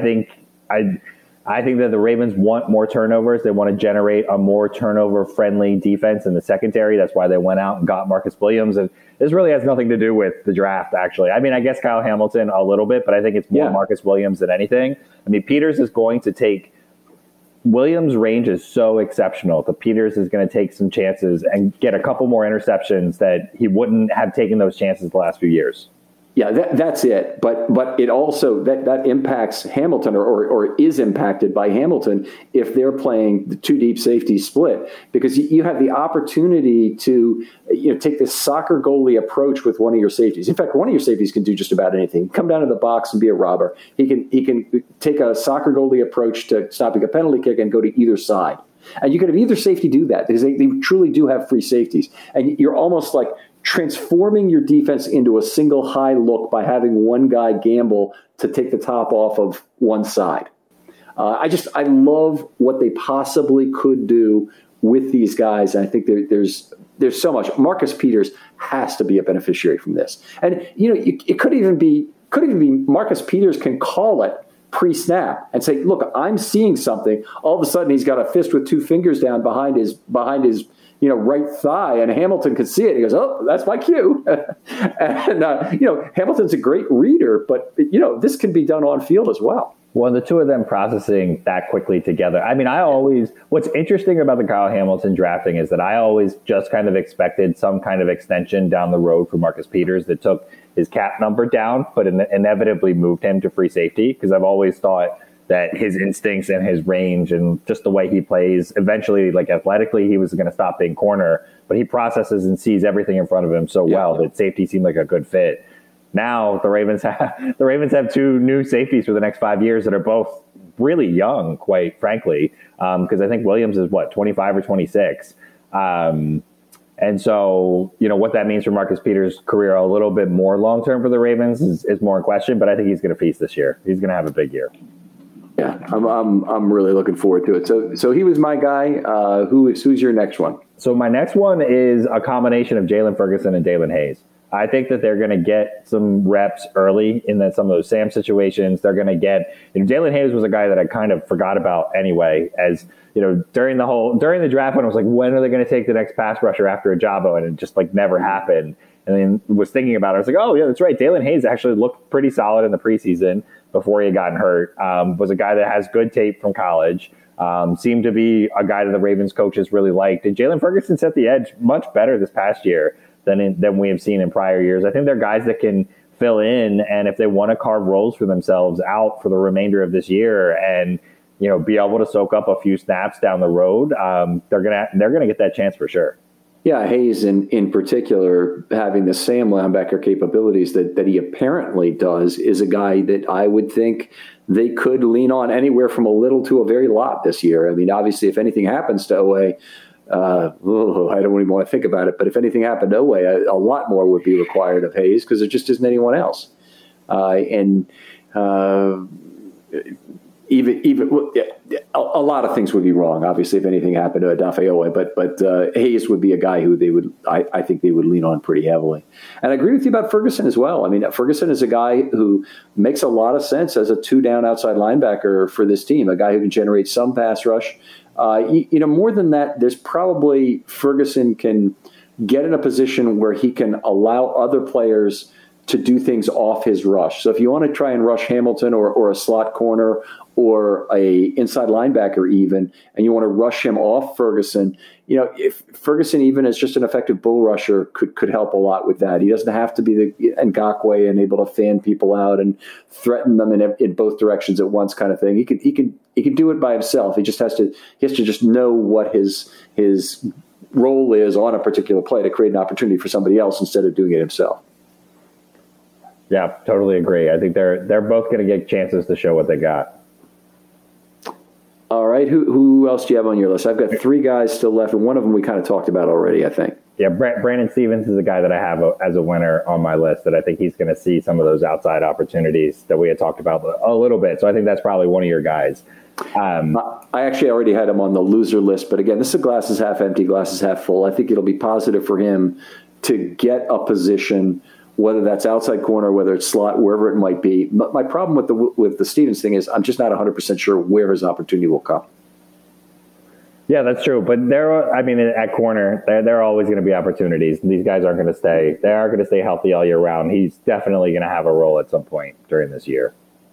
I think that the Ravens want more turnovers. They want to generate a more turnover-friendly defense in the secondary. That's why they went out and got Marcus Williams. And this really has nothing to do with the draft, actually. I mean, I guess Kyle Hamilton a little bit, but I think it's more Marcus Williams than anything. I mean, Peters is going to take – Williams' range is so exceptional that Peters is going to take some chances and get a couple more interceptions that he wouldn't have taken those chances the last few years. Yeah, that's it. But it also that impacts Hamilton or is impacted by Hamilton if they're playing the 2 deep safety split, because you have the opportunity to take this soccer goalie approach with one of your safeties. In fact, one of your safeties can do just about anything. Come down to the box and be a robber. He can take a soccer goalie approach to stopping a penalty kick and go to either side. And you can have either safety do that because they truly do have free safeties. And you're almost like transforming your defense into a single high look by having one guy gamble to take the top off of one side. I love what they possibly could do with these guys. And I think there's so much. Marcus Peters has to be a beneficiary from this. And, it could even be Marcus Peters can call it pre-snap and say, look, I'm seeing something. All of a sudden he's got a fist with 2 fingers down behind his right thigh, and Hamilton could see it. He goes, oh, that's my cue. And, Hamilton's a great reader, but, this can be done on field as well. Well, the 2 of them processing that quickly together. I mean, what's interesting about the Kyle Hamilton drafting is that I always just kind of expected some kind of extension down the road for Marcus Peters that took his cap number down, but inevitably moved him to free safety, because I've always thought that his instincts and his range and just the way he plays, eventually, athletically, he was going to stop being corner, but he processes and sees everything in front of him so well that safety seemed like a good fit. Now the Ravens have 2 new safeties for the next 5 years that are both really young, quite frankly, because I think Williams is 25 or 26. And so, what that means for Marcus Peters' career a little bit more long-term for the Ravens is more in question, but I think he's going to feast this year. He's going to have a big year. Yeah, I'm really looking forward to it. So he was my guy. Who's your next one? So my next one is a combination of Jalen Ferguson and Daylon Hayes. I think that they're going to get some reps early in some of those Sam situations. They're going to get, Daylon Hayes was a guy that I kind of forgot about anyway, as during the draft when I was like, when are they going to take the next pass rusher after Ajabo? And it just never happened. And then was thinking about it. I was like, oh yeah, that's right. Daylon Hayes actually looked pretty solid in the preseason before he had gotten hurt. Was a guy that has good tape from college. Seemed to be a guy that the Ravens coaches really liked. And Jalen Ferguson set the edge much better this past year than we have seen in prior years. I think they're guys that can fill in. And if they want to carve roles for themselves out for the remainder of this year and, be able to soak up a few snaps down the road, they're gonna get that chance for sure. Yeah, Hayes in particular, having the Sam linebacker capabilities that he apparently does, is a guy that I would think they could lean on anywhere from a little to a very lot this year. I mean, obviously, if anything happens to Oweh, I don't even want to think about it, but if anything happened to Oweh, a lot more would be required of Hayes because there just isn't anyone else. Even a lot of things would be wrong, obviously, if anything happened to Odafe Oweh, but Hayes would be a guy who I think they would lean on pretty heavily. And I agree with you about Ferguson as well. I mean, Ferguson is a guy who makes a lot of sense as a 2-down outside linebacker for this team, a guy who can generate some pass rush. More than that, there's probably Ferguson can get in a position where he can allow other players to do things off his rush. So if you want to try and rush Hamilton or a slot corner or a inside linebacker even, and you want to rush him off Ferguson, if Ferguson even as just an effective bull rusher could help a lot with that. He doesn't have to be the Ngakoue and able to fan people out and threaten them in both directions at once kind of thing. He can do it by himself. He has to just know what his role is on a particular play to create an opportunity for somebody else instead of doing it himself. Yeah, totally agree. I think they're both going to get chances to show what they got. All right. Who else do you have on your list? I've got 3 guys still left, and one of them we kind of talked about already, I think. Yeah, Brandon Stephens is a guy that I have as a winner on my list, that I think he's going to see some of those outside opportunities that we had talked about a little bit. So I think that's probably one of your guys. I actually already had him on the loser list, but again, this is a glass is half empty, glass is half full. I think it'll be positive for him to get a position, whether that's outside corner, whether it's slot, wherever it might be. My problem with the Stephens thing is I'm just not 100% sure where his opportunity will come. Yeah, that's true. But at corner, there are always going to be opportunities. These guys aren't going to stay. They are going to stay healthy all year round. He's definitely going to have a role at some point during this year.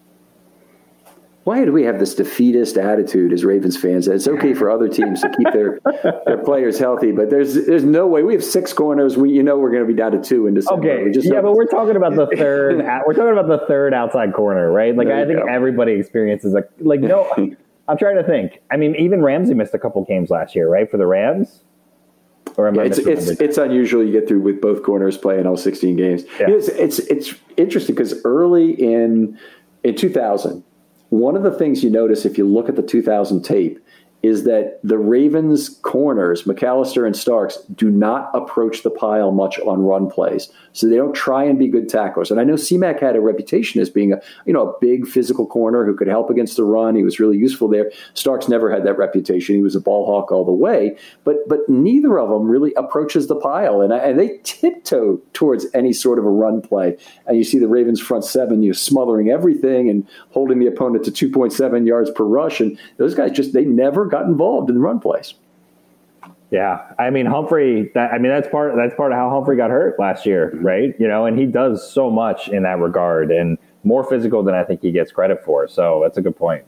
Why do we have this defeatist attitude as Ravens fans? It's okay for other teams to keep their players healthy, but there's no way. We have 6 corners. We're going to be down to 2 in December. Okay, but we're talking about the third. We're talking about the third outside corner, right? Like I think everybody experiences no. I'm trying to think. I mean, even Ramsey missed a couple games last year, right, for the Rams. Or am I it's unusual you get through with both corners playing all 16 games. Yeah. It's interesting because early in 2000. One of the things you notice if you look at the 2000 tape is that the Ravens corners, McAllister and Starks, do not approach the pile much on run plays. So they don't try and be good tacklers. And I know C-Mac had a reputation as being a big physical corner who could help against the run. He was really useful there. Starks never had that reputation. He was a ball hawk all the way. But neither of them really approaches the pile. And they tiptoe towards any sort of a run play. And you see the Ravens front 7, smothering everything and holding the opponent to 2.7 yards per rush. And those guys they never got involved in the run plays. Yeah, I mean Humphrey. That's part of how Humphrey got hurt last year, right? And he does so much in that regard, and more physical than I think he gets credit for. So that's a good point.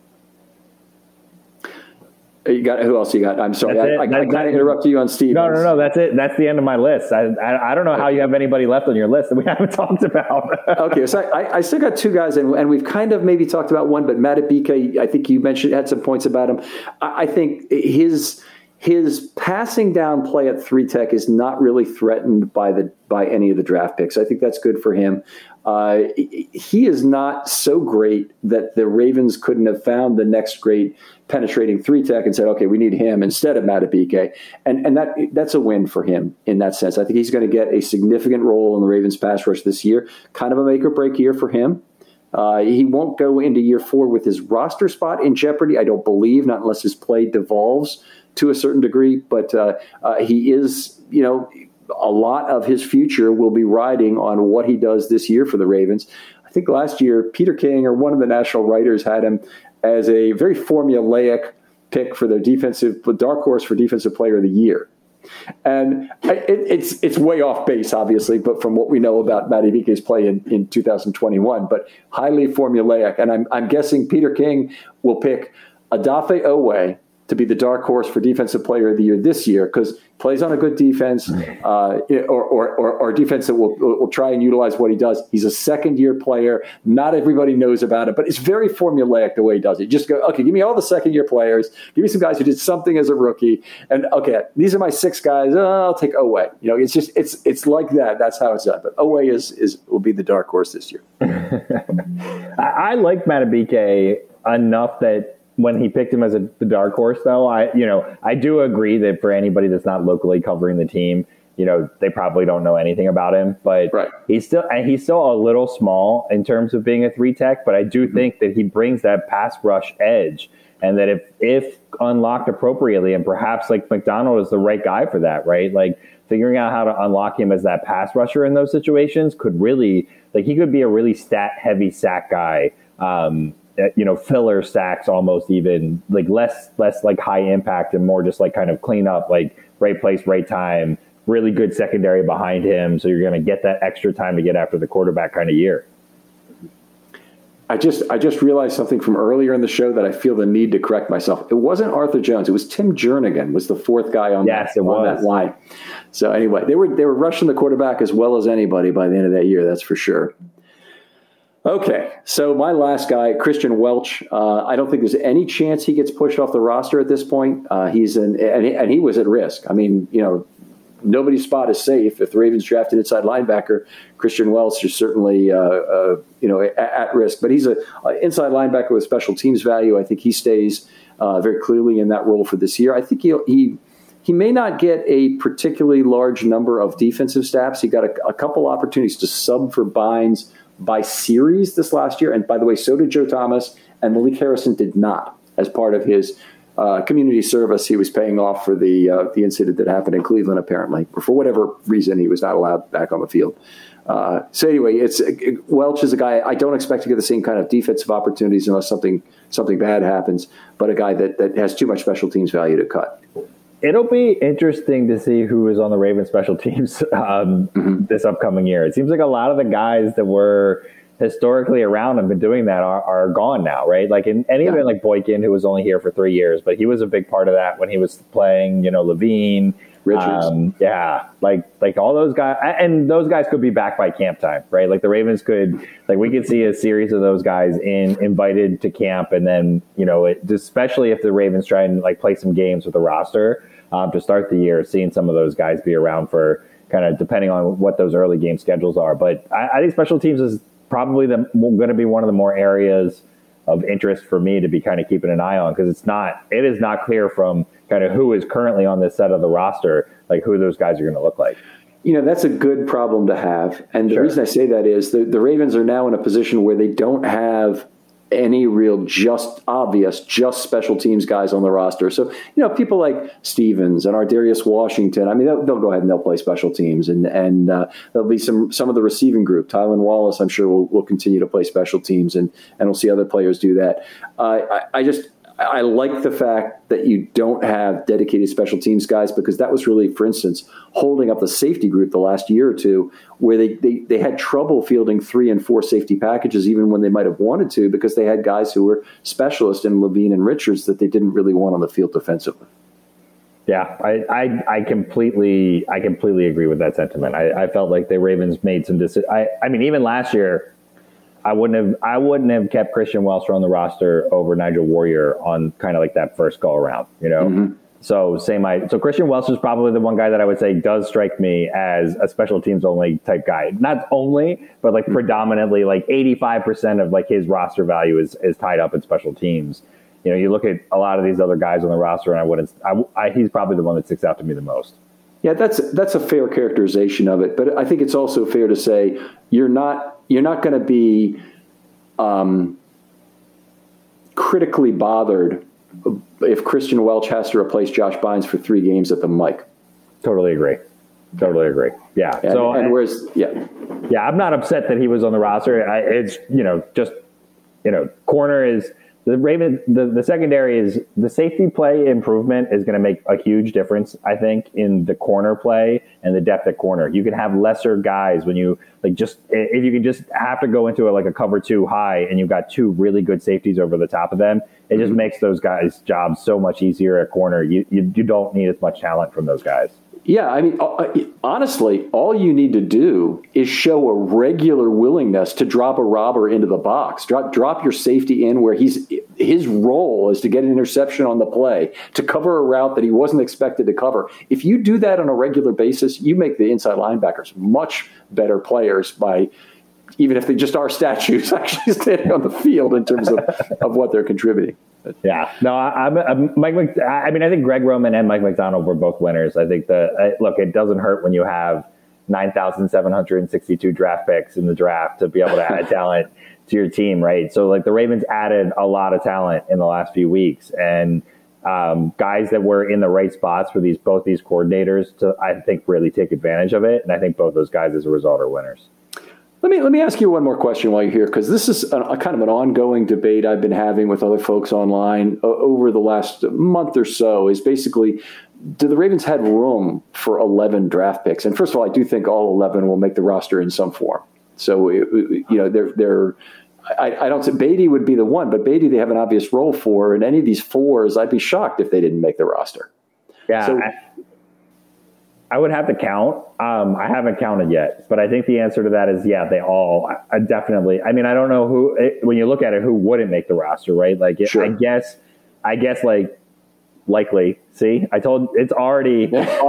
You got who else you got? I'm sorry, I kind of interrupted you on Steve. No, that's it. That's the end of my list. I don't know how you have anybody left on your list that we haven't talked about. Okay, so I still got 2 guys, and we've kind of maybe talked about one, but Madubuike, I think you mentioned had some points about him. I think his passing down play at 3 tech is not really threatened by any of the draft picks. I think that's good for him. He is not so great that the Ravens couldn't have found the next great penetrating 3 tech and said, okay, we need him instead of Madubuike. And that's a win for him in that sense. I think he's going to get a significant role in the Ravens pass rush this year, kind of a make or break year for him. He won't go into year 4 with his roster spot in jeopardy, I don't believe, not unless his play devolves to a certain degree. But he is, a lot of his future will be riding on what he does this year for the Ravens. I think last year, Peter King or one of the national writers had him as a very formulaic pick for their dark horse for defensive player of the year. And it's way off base, obviously, but from what we know about Madubuike's play in 2021, but highly formulaic. And I'm guessing Peter King will pick Odafe Oweh to be the dark horse for Defensive Player of the Year this year because plays on a good defense or defense that will try and utilize what he does. He's a second-year player. Not everybody knows about it, but it's very formulaic the way he does it. Just go, okay, give me all the second-year players. Give me some guys who did something as a rookie. And, okay, these are my 6 guys. I'll take Oweh. It's just it's like that. That's how it's done. But Oweh will be the dark horse this year. I like Madubuike enough that when he picked him as the dark horse, though, I do agree that for anybody that's not locally covering the team, they probably don't know anything about him. But right. he's still a little small in terms of being a 3-tech. But I do think that he brings that pass rush edge, and that if unlocked appropriately, and perhaps like McDonald is the right guy for that, right? Like figuring out how to unlock him as that pass rusher in those situations could really, like, he could be a really stat heavy sack guy. Filler sacks almost, even like less like high impact and more just like kind of clean up, like right place, right time, really good secondary behind him. So you're going to get that extra time to get after the quarterback kind of year. I just realized something from earlier in the show that I feel the need to correct myself. It wasn't Arthur Jones. It was Tim Jernigan was the 4th guy on that line. So anyway, they were rushing the quarterback as well as anybody by the end of that year. That's for sure. Okay, so my last guy, Christian Welch. I don't think there's any chance he gets pushed off the roster at this point. And he was at risk. I mean, nobody's spot is safe. If the Ravens draft an inside linebacker, Christian Welch is certainly at risk. But he's an inside linebacker with special teams value. I think he stays very clearly in that role for this year. I think he may not get a particularly large number of defensive snaps. He got a couple opportunities to sub for Bynes by series this last year. And by the way, so did Joe Thomas, and Malik Harrison did not as part of his community service he was paying off for the incident that happened in Cleveland, apparently. Or for whatever reason, he was not allowed back on the field. So anyway, Welch is a guy I don't expect to get the same kind of defensive opportunities unless something bad happens, but a guy that has too much special teams value to cut. It'll be interesting to see who is on the Ravens special teams this upcoming year. It seems like a lot of the guys that were historically around and been doing that are gone now, right? Like even like Boykin, who was only here for 3 years, but he was a big part of that when he was playing, Levine, Richards. Like all those guys, and those guys could be back by camp time, right? Like the Ravens could, like we could see a series of those guys invited to camp, and then especially if the Ravens try and like play some games with the roster to start the year, seeing some of those guys be around for kind of depending on what those early game schedules are. But I think special teams is probably going to be one of the more areas of interest for me to be kind of keeping an eye on, because it is not clear from kind of who is currently on this set of the roster, like who those guys are going to look like. That's a good problem to have. And the reason I say that is the Ravens are now in a position where they don't have any real just special teams guys on the roster. So, people like Stevens and Ardarius Washington, I mean, they'll go ahead and they'll play special teams. And there'll be some of the receiving group. Tylan Wallace, I'm sure, will continue to play special teams, and we'll see other players do that. I like the fact that you don't have dedicated special teams guys, because that was really, for instance, holding up the safety group the last year or two, where they had trouble fielding 3 and 4 safety packages, even when they might have wanted to, because they had guys who were specialists in Levine and Richards that they didn't really want on the field defensively. Yeah, I completely agree with that sentiment. I felt like the Ravens made some decisions. I mean, even last year, I wouldn't have kept Christian Welch on the roster over Nigel Warrior on kind of like that first go around, Mm-hmm. So Christian Welch is probably the one guy that I would say does strike me as a special teams only type guy. Not only, but like predominantly, like 85% of like his roster value is tied up in special teams. You look at a lot of these other guys on the roster, and he's probably the one that sticks out to me the most. Yeah, that's a fair characterization of it, but I think it's also fair to say you're not going to be critically bothered if Christian Welch has to replace Josh Bynes for 3 games at the mic. Totally agree. Yeah. I'm not upset that he was on the roster. Corner is the secondary is the safety play improvement is going to make a huge difference, I think, in the corner play and the depth at corner. You can have lesser guys when you if you can just have to go into a cover 2 high and you've got 2 really good safeties over the top of them. It just makes those guys' jobs so much easier at corner. You don't need as much talent from those guys. Yeah, I mean, honestly, all you need to do is show a regular willingness to drop a robber into the box. Drop your safety in where his role is to get an interception on the play, to cover a route that he wasn't expected to cover. If you do that on a regular basis, you make the inside linebackers much better players by, even if they just are statues, actually standing on the field in terms of what they're contributing. Yeah, no, I think Greg Roman and Mike McDonald were both winners. I think look, it doesn't hurt when you have 9,762 draft picks in the draft to be able to add talent to your team, right? So the Ravens added a lot of talent in the last few weeks, and guys that were in the right spots for both these coordinators to, I think, really take advantage of it. And I think both those guys, as a result, are winners. Let me ask you one more question while you're here, because this is a kind of an ongoing debate I've been having with other folks online over the last month or so. Is basically, do the Ravens have room for 11 draft picks? And first of all, I do think all 11 will make the roster in some form. So I don't say Beatty would be the one, but Beatty they have an obvious role for. And any of these 4s, I'd be shocked if they didn't make the roster. Yeah. So, I would have to count. I haven't counted yet, but I think the answer to that is, yeah, they all definitely. I mean, I don't know when you look at it, who wouldn't make the roster, right? Sure. I guess likely. See, I told it's already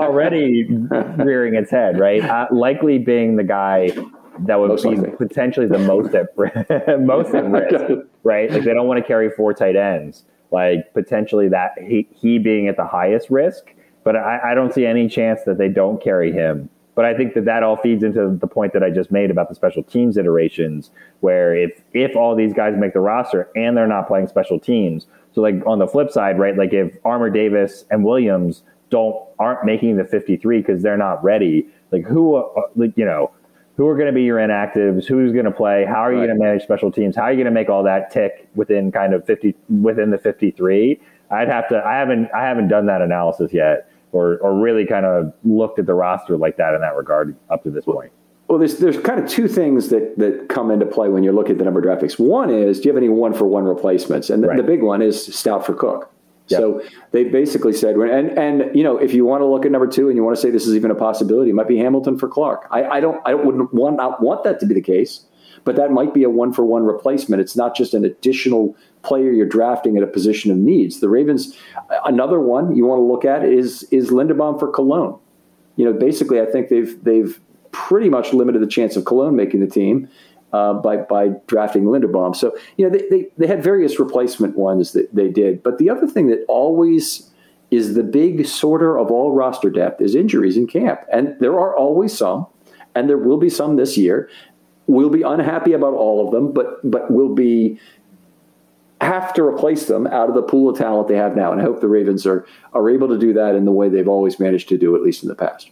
rearing its head, right? Likely being the guy that would be potentially the most at risk, right? They don't want to carry 4 tight ends, potentially that he being at the highest risk. But I don't see any chance that they don't carry him. But I think that all feeds into the point that I just made about the special teams iterations, where if all these guys make the roster and they're not playing special teams, so on the flip side, right, if Armour Davis and Williams aren't making the 53 because they're not ready, who are going to be your inactives? Who's going to play? How are you going to manage special teams? How are you going to make all that tick within the 53? I haven't done that analysis yet, or really kind of looked at the roster like that in that regard up to this point. Well, there's kind of 2 things that come into play when you're looking at the number of draft picks. One is, do you have any 1-for-1 replacements? And the big one is Stout for Cook. Yep. So they basically said, and if you want to look at number 2 and you want to say this is even a possibility, it might be Hamilton for Clark. I wouldn't want that to be the case, but that might be a 1-for-1 replacement. It's not just an additional player you're drafting at a position of needs. The Ravens, another one you want to look at is Linderbaum for Cologne. Basically, I think they've pretty much limited the chance of Cologne making the team by drafting Linderbaum. So they had various replacement ones that they did. But the other thing that always is the big sorter of all roster depth is injuries in camp, and there are always some, and there will be some this year. We'll be unhappy about all of them, but we'll have to replace them out of the pool of talent they have now. And I hope the Ravens are able to do that in the way they've always managed to do, at least in the past.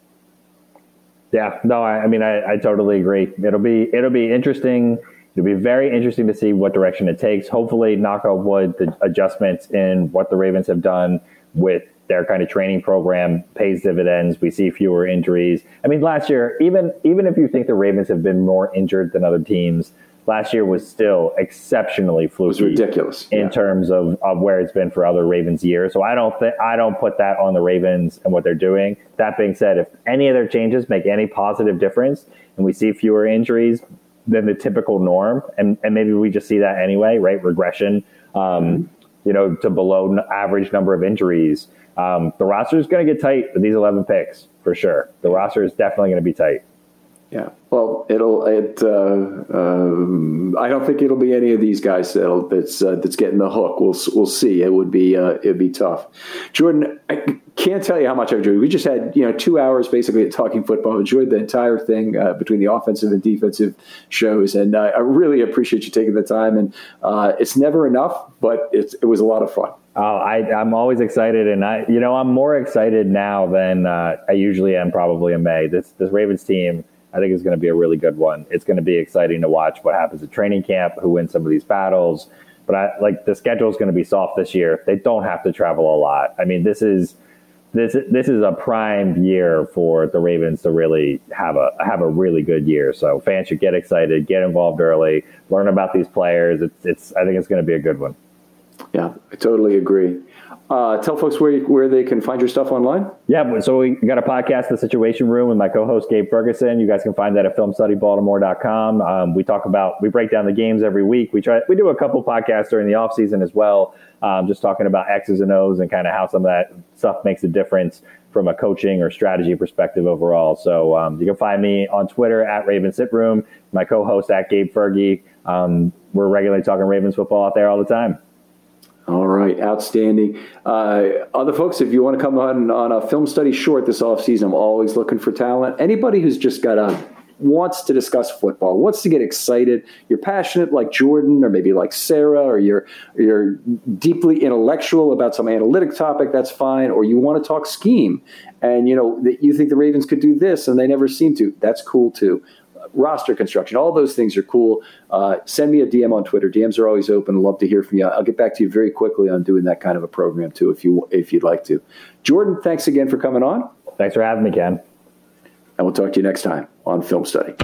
Yeah, no, I totally agree. It'll be interesting. It'll be very interesting to see what direction it takes. Hopefully, knock on wood, the adjustments in what the Ravens have done with their kind of training program pays dividends. We see fewer injuries. Last year, even if you think the Ravens have been more injured than other teams, last year was still exceptionally fluky. It was ridiculous in terms of where it's been for other Ravens years. So I don't put that on the Ravens and what they're doing. That being said, if any of their changes make any positive difference and we see fewer injuries than the typical norm, and maybe we just see that anyway, right? Regression, to below average number of injuries. The roster is going to get tight with these 11 picks for sure. The roster is definitely going to be tight. Yeah. Well, I don't think it'll be any of these guys that's getting the hook. We'll see. It'd be tough. Jordan, I can't tell you how much I've enjoyed. We just had 2 hours basically at Talking Football. Enjoyed the entire thing between the offensive and defensive shows, and I really appreciate you taking the time. And it's never enough, but it was a lot of fun. Oh, I'm always excited, and I'm more excited now than I usually am probably in May. This Ravens team, I think, is going to be a really good one. It's going to be exciting to watch what happens at training camp, who wins some of these battles. But the schedule is going to be soft this year. They don't have to travel a lot. I mean, this is a prime year for the Ravens to really have a really good year. So fans should get excited, get involved early, learn about these players. I think it's going to be a good one. Yeah, I totally agree. Tell folks where they can find your stuff online. Yeah, so we got a podcast, The Situation Room, with my co-host Gabe Ferguson. You guys can find that at filmstudybaltimore.com. We break down the games every week. We do a couple podcasts during the off season as well, just talking about X's and O's and kind of how some of that stuff makes a difference from a coaching or strategy perspective overall. So you can find me on Twitter at Ravens Sit Room, my co-host at Gabe Fergie. We're regularly talking Ravens football out there all the time. All right, outstanding. Other folks, if you want to come on a film study short this offseason, I'm always looking for talent. Anybody who's just wants to discuss football, wants to get excited, you're passionate like Jordan or maybe like Sarah, or you're deeply intellectual about some analytic topic, that's fine. Or you want to talk scheme and you think the Ravens could do this and they never seem to, that's cool too. Roster construction, all those things are cool. Send me a DM on Twitter. DMs are always open. Love to hear from you. I'll get back to you very quickly on doing that kind of a program too, if you'd like to. Jordan, thanks again for coming on. Thanks for having me, Ken. And we'll talk to you next time on Film Study.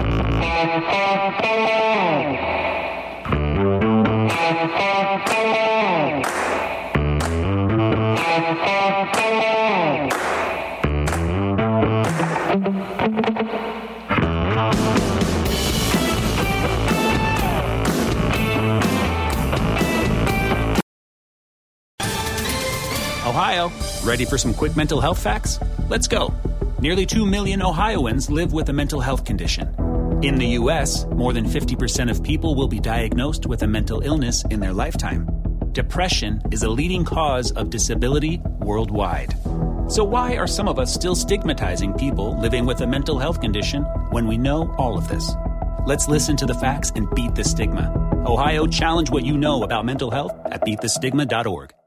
Ohio, ready for some quick mental health facts? Let's go. Nearly 2 million Ohioans live with a mental health condition. In the U.S., more than 50% of people will be diagnosed with a mental illness in their lifetime. Depression is a leading cause of disability worldwide. So why are some of us still stigmatizing people living with a mental health condition when we know all of this? Let's listen to the facts and beat the stigma. Ohio, challenge what you know about mental health at beatthestigma.org.